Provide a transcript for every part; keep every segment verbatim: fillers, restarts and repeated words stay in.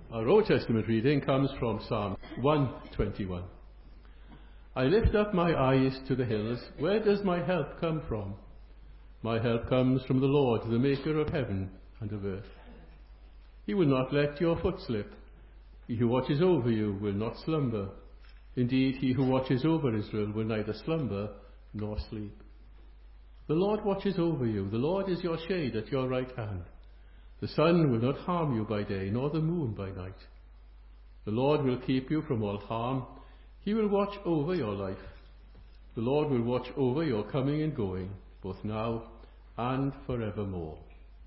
Our Old Testament reading comes from Psalm one twenty-one. I lift up my eyes to the hills. Where does my help come from? My help comes from the Lord, the maker of heaven and of earth. He will not let your foot slip. He who watches over you will not slumber. Indeed, he who watches over Israel will neither slumber nor sleep. The Lord watches over you. The Lord is your shade at your right hand. The sun will not harm you by day, nor the moon by night. The Lord will keep you from all harm. He will watch over your life. The Lord will watch over your coming and going, both now and forevermore.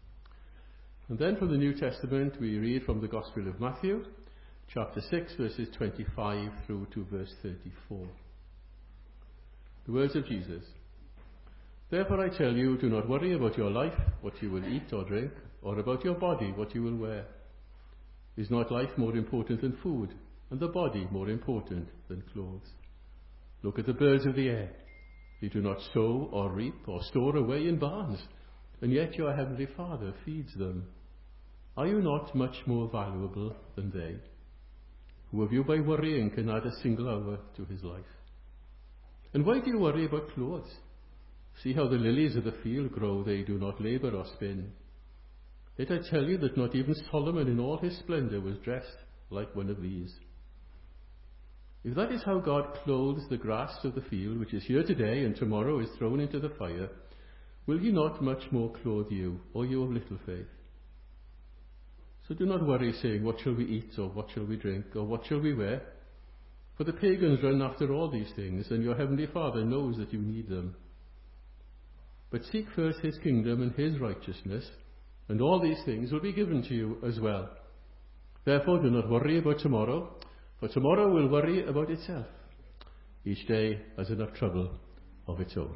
And then from the New Testament we read from the Gospel of Matthew, chapter six, verses twenty-five through to verse thirty-four. The words of Jesus. Therefore I tell you, do not worry about your life, what you will eat or drink, or about your body, what you will wear. Is not life more important than food, and the body more important than clothes? Look at the birds of the air. They do not sow or reap or store away in barns, and yet your heavenly Father feeds them. Are you not much more valuable than they? Who of you by worrying can add a single hour to his life? And why do you worry about clothes? See how the lilies of the field grow, they do not labour or spin. Yet I tell you that not even Solomon in all his splendour was dressed like one of these. If that is how God clothes the grass of the field, which is here today and tomorrow is thrown into the fire, will he not much more clothe you, O you of little faith? So do not worry, saying, what shall we eat, or what shall we drink, or what shall we wear? For the pagans run after all these things, and your heavenly Father knows that you need them. But seek first his kingdom and his righteousness, and all these things will be given to you as well. Therefore do not worry about tomorrow, for tomorrow will worry about itself. Each day has enough trouble of its own.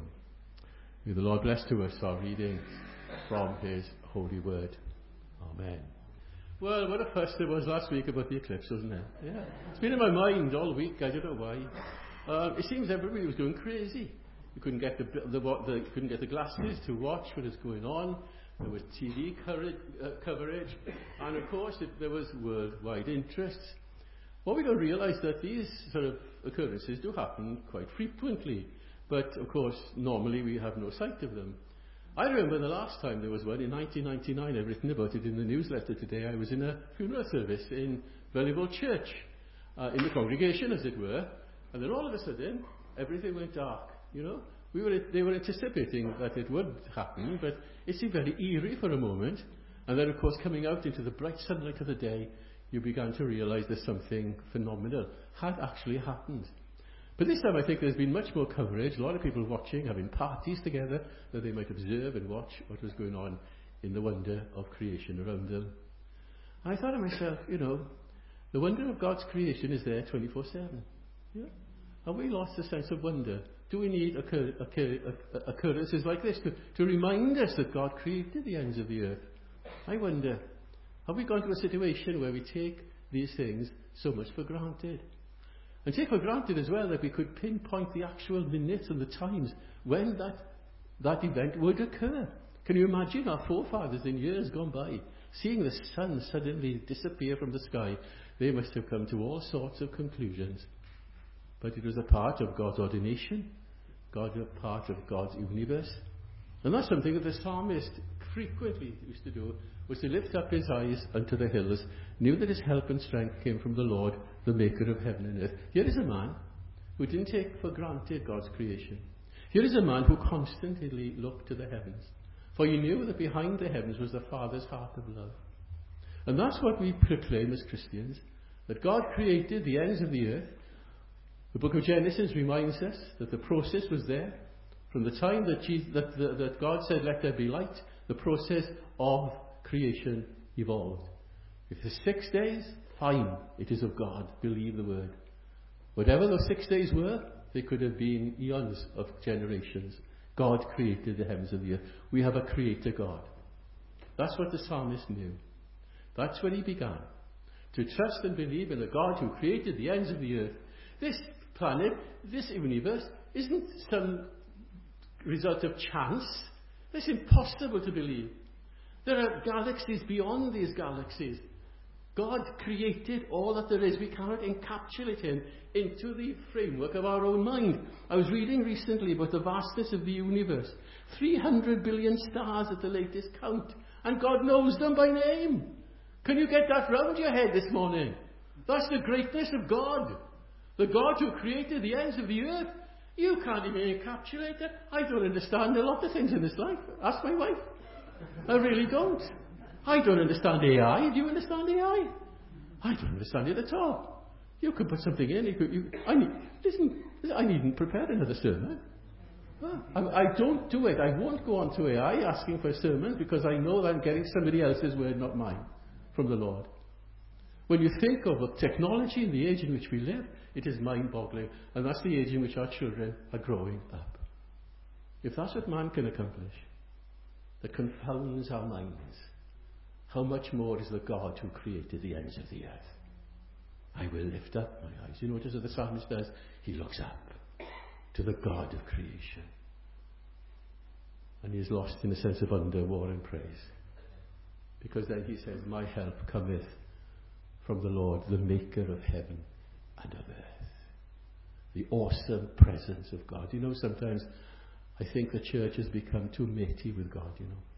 May the Lord bless to us our reading from his holy word. Amen. Well, what a fuss there was last week about the eclipse, wasn't it? Yeah. It's been in my mind all week, I don't know why. Uh, it seems everybody was going crazy. You couldn't get the, the, the, you couldn't get the glasses to watch what is going on. There was T V coverage, uh, coverage and of course it, there was worldwide interest. What we don't realise that these sort of occurrences do happen quite frequently, but of course normally we have no sight of them. I remember the last time there was one in nineteen ninety-nine. I've written about it in the newsletter today. I was in a funeral service in Velleyball Church, uh, in the congregation as it were, and then all of a sudden everything went dark. You know, we were they were anticipating that it would happen, but it seemed very eerie for a moment. And then, of course, coming out into the bright sunlight of the day, you began to realise that something phenomenal had actually happened. But this time I think there's been much more coverage, a lot of people watching, having parties together, that they might observe and watch what was going on in the wonder of creation around them. And I thought to myself, you know, the wonder of God's creation is there twenty-four seven. Yeah? Have we lost a sense of wonder? Do we need occur, occur, occurrences like this to, to remind us that God created the ends of the earth? I wonder, have we gone to a situation where we take these things so much for granted? And take for granted as well that we could pinpoint the actual minutes and the times when that, that event would occur. Can you imagine our forefathers in years gone by, seeing the sun suddenly disappear from the sky? They must have come to all sorts of conclusions. But it was a part of God's ordination, God, a part of God's universe. And that's something that the psalmist frequently used to do, was to lift up his eyes unto the hills, knew that his help and strength came from the Lord, the maker of heaven and earth. Here is a man who didn't take for granted God's creation. Here is a man who constantly looked to the heavens, for he knew that behind the heavens was the Father's heart of love. And that's what we proclaim as Christians, that God created the ends of the earth. The book of Genesis reminds us that the process was there. From the time that, Jesus, that, the, that God said, let there be light, the process of creation evolved. If there's six days, fine, it is of God. Believe the word. Whatever those six days were, they could have been eons of generations. God created the heavens and the earth. We have a creator God. That's what the psalmist knew. That's when he began to trust and believe in a God who created the ends of the earth. This planet, this universe, isn't some result of chance. It's impossible to believe. There are galaxies beyond these galaxies. God created all that there is. We cannot encapsulate him into the framework of our own mind. I was reading recently about the vastness of the universe. three hundred billion stars at the latest count. And God knows them by name. Can you get that round your head this morning? That's the greatness of God. The God who created the ends of the earth. You can't even encapsulate it. I don't understand a lot of things in this life. Ask my wife. I really don't. I don't understand A I. Do you understand A I? I don't understand it at all. You could put something in. You could, you, I need, listen, I needn't prepare another sermon. I, I don't do it. I won't go on to A I asking for a sermon because I know that I'm getting somebody else's word, not mine, from the Lord. When you think of technology in the age in which we live, it is mind-boggling. And that's the age in which our children are growing up. If that's what man can accomplish, that confounds our minds, how much more is the God who created the ends of the earth? I will lift up my eyes. You notice what the psalmist does? He looks up to the God of creation. And he is lost in a sense of wonder, awe and praise. Because then he says, my help cometh from the Lord, the maker of heaven and of earth. The awesome presence of God. You know, sometimes I think the church has become too matey with God, you know.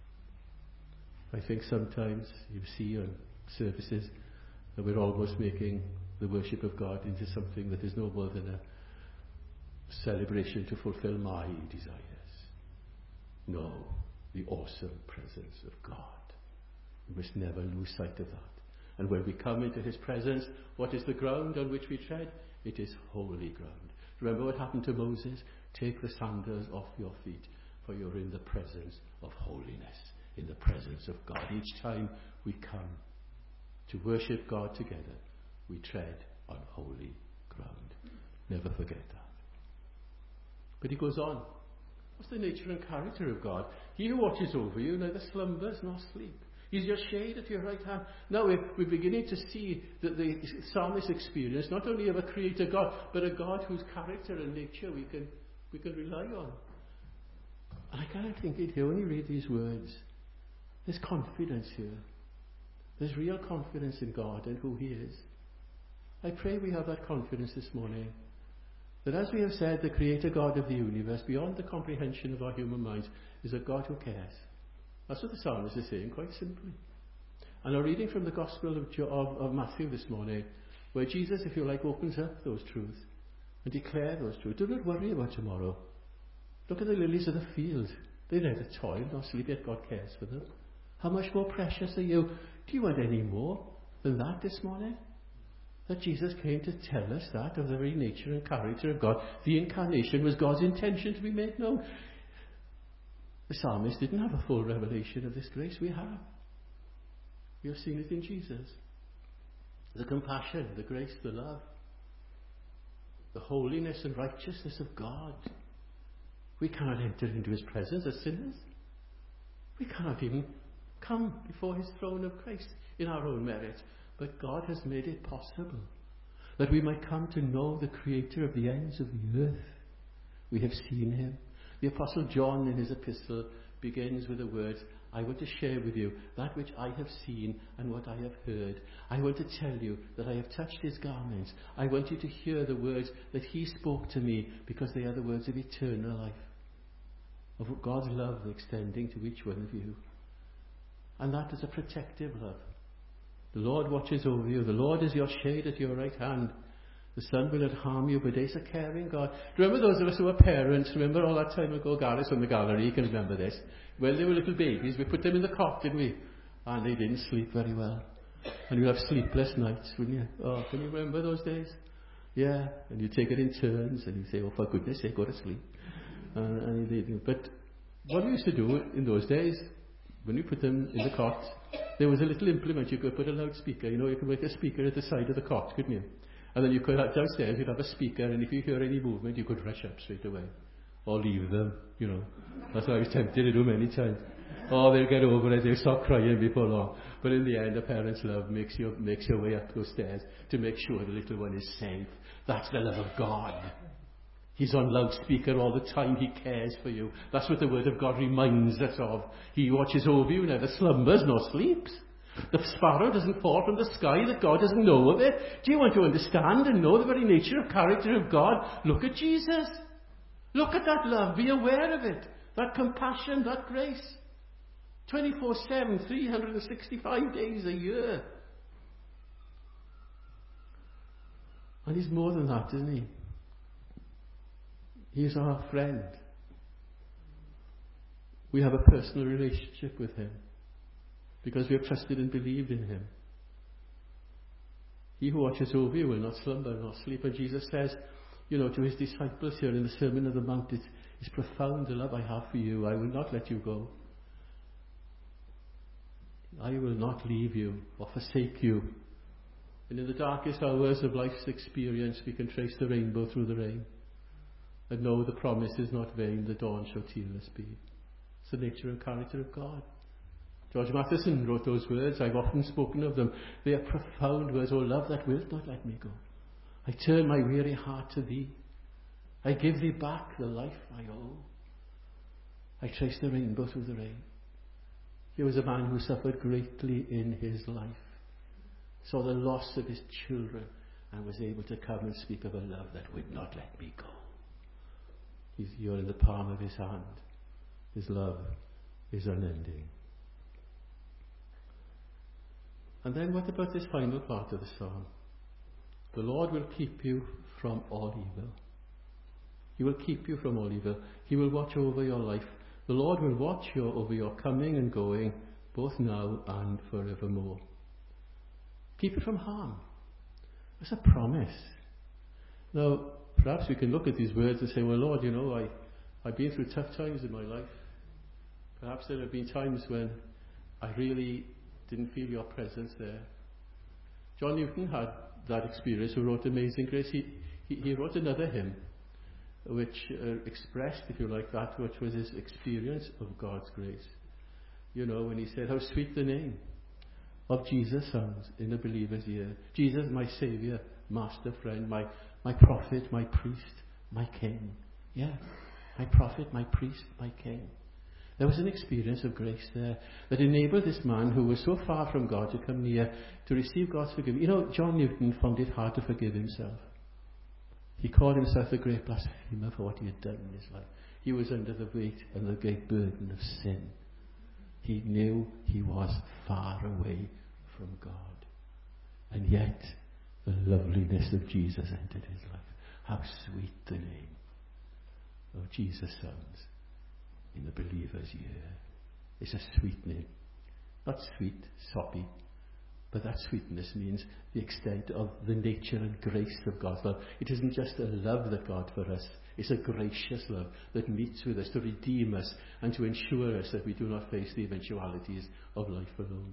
I think sometimes you see on services that we're almost making the worship of God into something that is no more than a celebration to fulfill my desires. No, the awesome presence of God. We must never lose sight of that. And when we come into his presence, what is the ground on which we tread? It is holy ground. Remember what happened to Moses? Take the sandals off your feet, for you're in the presence of holiness, in the presence of God. Each time we come to worship God together, we tread on holy ground. Never forget that. But he goes on. What's the nature and character of God? He who watches over you neither slumbers nor sleep. He's your shade at your right hand. Now we're, we're beginning to see that the psalmist experience not only of a creator God, but a God whose character and nature we can we can rely on. And I kind of think it here when you read these words, there's confidence here. There's real confidence in God and who he is. I pray we have that confidence this morning. That as we have said, the creator God of the universe, beyond the comprehension of our human minds, is a God who cares. That's what the psalmist is saying, quite simply. And I'm reading from the Gospel of, of, of Matthew this morning, where Jesus, if you like, opens up those truths and declares those truths. Do not worry about tomorrow. Look at the lilies of the field. They neither toil nor sleep, yet God cares for them. How much more precious are you? Do you want any more than that this morning? That Jesus came to tell us that of the very nature and character of God. The incarnation was God's intention to be made known. The psalmist didn't have a full revelation of this grace. We have. We have seen it in Jesus. The compassion, the grace, the love, the holiness and righteousness of God. We cannot enter into his presence as sinners. We cannot even come before his throne of grace in our own merit. But God has made it possible that we might come to know the creator of the ends of the earth. We have seen him. The Apostle John in his epistle begins with the words, I want to share with you that which I have seen and what I have heard. I want to tell you that I have touched his garments. I want you to hear the words that he spoke to me, because they are the words of eternal life, of God's love extending to each one of you. And that is a protective love. The Lord watches over you. The Lord is your shade at your right hand. The sun will not harm you, but he's a caring God. Remember those of us who were parents? Remember all that time ago, Gareth from the gallery, you can remember this. When they were little babies, we put them in the cot, didn't we? And they didn't sleep very well. And you'd have sleepless nights, wouldn't you? Oh, can you remember those days? Yeah. And you take it in turns, and you say, oh, for goodness sake, go to sleep. And, and you did. But what we used to do in those days, when we put them in the cot, there was a little implement. You could put a loudspeaker. You know, you could make a speaker at the side of the cot, couldn't you? And then you could, downstairs, you'd have a speaker, and if you hear any movement, you could rush up straight away. Or leave them, you know. That's what I was tempted to do many times. Oh, they'll get over it, they'll stop crying before long. But in the end, a parent's love makes you makes your way up those stairs to make sure the little one is safe. That's the love of God. He's on loudspeaker all the time. He cares for you. That's what the Word of God reminds us of. He watches over you, neither slumbers nor sleeps. The sparrow doesn't fall from the sky, that God doesn't know of it. Do you want to understand and know the very nature and character of God? Look at Jesus. Look at that love. Be aware of it. That compassion, that grace. twenty-four seven, three hundred sixty-five days a year. And he's more than that, isn't he? He's our friend. We have a personal relationship with him because we have trusted and believed in him. He who watches over you will not slumber nor sleep. And Jesus says, you know, to his disciples here in the Sermon on the Mount, it's, it's profound the love I have for you. I will not let you go. I will not leave you or forsake you. And in the darkest hours of life's experience, we can trace the rainbow through the rain. And know the promise is not vain, the dawn shall tearless be. It's the nature and character of God. George Matheson wrote those words. I've often spoken of them. They are profound words. Oh, love that wilt not let me go. I turn my weary heart to thee. I give thee back the life I owe. I trace the rainbow through the rain. He was a man who suffered greatly in his life, saw the loss of his children, and was able to come and speak of a love that would not let me go. He's, you're in the palm of his hand. His love is unending. And then what about this final part of the psalm? The Lord will keep you from all evil. He will keep you from all evil. He will watch over your life. The Lord will watch you over your coming and going, both now and forevermore. Keep you from harm. That's a promise. Now, perhaps we can look at these words and say, well, Lord, you know, I, I've been through tough times in my life. Perhaps there have been times when I really didn't feel your presence there. John Newton had that experience, who wrote Amazing Grace. He, he, he wrote another hymn which uh, expressed, if you like, that which was his experience of God's grace. You know, when he said, how sweet the name of Jesus sounds in a believer's ear. Jesus, my Saviour, Master, Friend, my, my Prophet, my Priest, my King. Yeah, my Prophet, my Priest, my King. There was an experience of grace there that enabled this man who was so far from God to come near to receive God's forgiveness. You know, John Newton found it hard to forgive himself. He called himself a great blasphemer for what he had done in his life. He was under the weight and the great burden of sin. He knew he was far away from God. And yet, the loveliness of Jesus entered his life. How sweet the name of Jesus sounds in the believer's ear. It's a sweet name. Not sweet, soppy, but that sweetness means the extent of the nature and grace of God's love. It isn't just a love that God for us. It's a gracious love that meets with us to redeem us and to ensure us that we do not face the eventualities of life alone.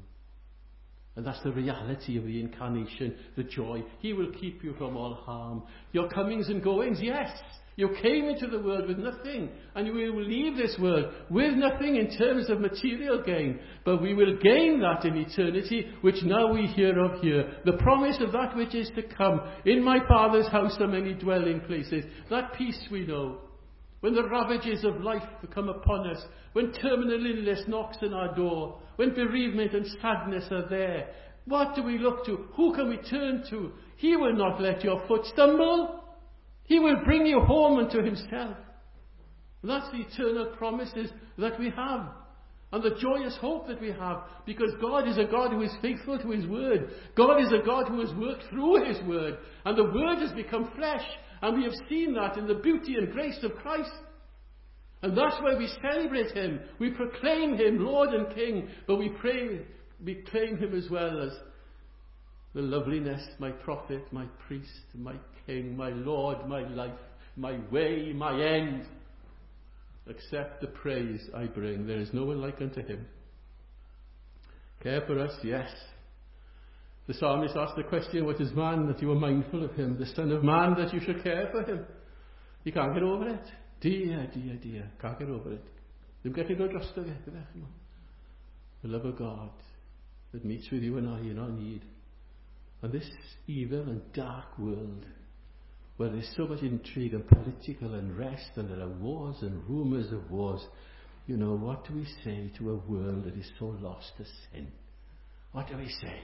And that's the reality of the incarnation, the joy. He will keep you from all harm. Your comings and goings, yes. You came into the world with nothing, and you will leave this world with nothing in terms of material gain. But we will gain that in eternity, which now we hear of here. The promise of that which is to come. In my Father's house are many dwelling places. That peace we know. When the ravages of life come upon us, when terminal illness knocks on our door, when bereavement and sadness are there, what do we look to? Who can we turn to? He will not let your foot stumble. He will bring you home unto himself. That's the eternal promises that we have. And the joyous hope that we have. Because God is a God who is faithful to his word. God is a God who has worked through his word. And the word has become flesh. And we have seen that in the beauty and grace of Christ. And that's why we celebrate him. We proclaim him Lord and King. But we pray, we claim him as well as the loveliness, my prophet, my priest, my king, my Lord, my life, my way, my end. Accept the praise I bring. There is no one like unto him. Care for us, yes. The psalmist asked the question, what is man that you are mindful of him? The son of man that you should care for him. You can't get over it. Dear, dear, dear. Can't get over it. You've got to go just of it. The love of God that meets with you and I in our need. And this evil and dark world, where there's so much intrigue and political unrest, and there are wars and rumours of wars, you know, what do we say to a world that is so lost to sin? What do we say?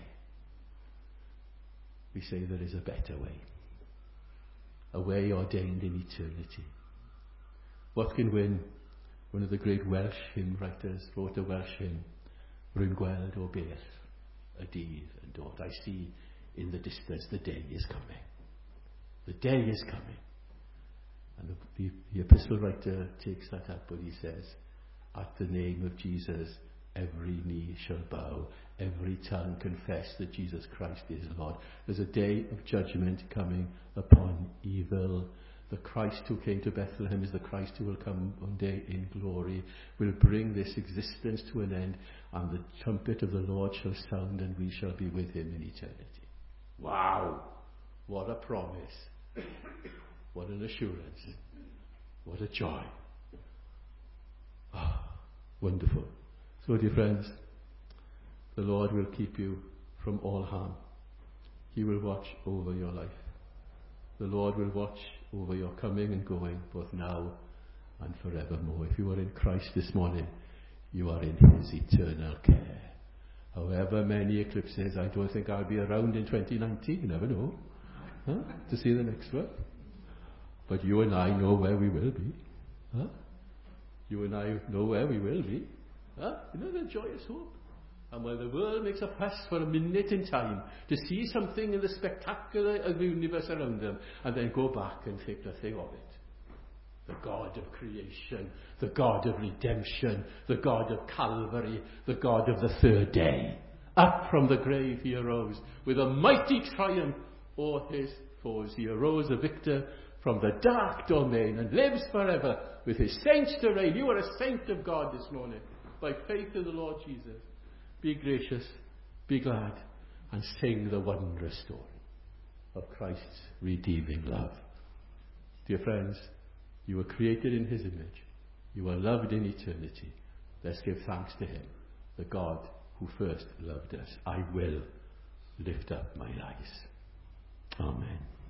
We say there is a better way. A way ordained in eternity. Watkin Wynne, one of the great Welsh hymn writers, wrote a Welsh hymn, Rwy'n gweld o bell, a dydd yn dod. I see in the distance the day is coming. The day is coming. And the, the, the epistle writer takes that up and he says, at the name of Jesus, every knee shall bow, every tongue confess that Jesus Christ is Lord. There's a day of judgment coming upon evil. The Christ who came to Bethlehem is the Christ who will come one day in glory, will bring this existence to an end, and the trumpet of the Lord shall sound, and we shall be with him in eternity. Wow! What a promise. What an assurance. What a joy. Ah, wonderful. So, dear friends, the Lord will keep you from all harm. He will watch over your life. The Lord will watch over your coming and going, both now and forevermore. If you are in Christ this morning, you are in his eternal care. However many eclipses, I don't think I'll be around in twenty nineteen, you never know, huh? to see the next one. But you and I know where we will be. Huh? You and I know where we will be. Huh? You know the joyous hope. And while the world makes a fuss for a minute in time to see something in the spectacular of the universe around them, and then go back and think nothing of it. The God of creation, the God of redemption, the God of Calvary, the God of the third day. Up from the grave he arose with a mighty triumph o'er his foes. He arose a victor from the dark domain and lives forever with his saints to reign. You are a saint of God this morning by faith in the Lord Jesus. Be gracious, be glad, and sing the wondrous story of Christ's redeeming love. Dear friends, you were created in his image. You are loved in eternity. Let's give thanks to him, the God who first loved us. I will lift up my eyes. Amen.